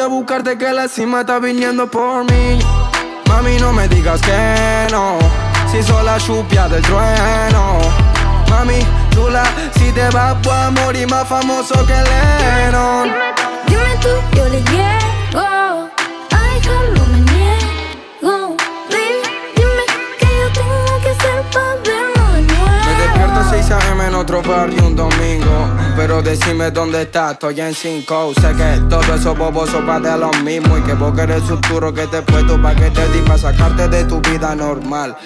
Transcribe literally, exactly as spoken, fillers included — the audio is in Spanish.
a buscarte que la cima está viniendo por mí. Mami, no me digas que no, si soy la chupia del trueno. Mami, chula, si te vas voy a morir más famoso que Lennon. Dime tú, yo le llego. Ay, que no me niego. Baby, dime que yo tengo que hacer pa' vernos de nuevo. Me despierto a seis a eme en otro barrio un domingo, pero decime dónde estás, estoy en cinco. Sé que todos esos bobos son pa' de lo mismo, y que vos querés un futuro que te he puesto pa' que te di, pa' sacarte de tu vida normal.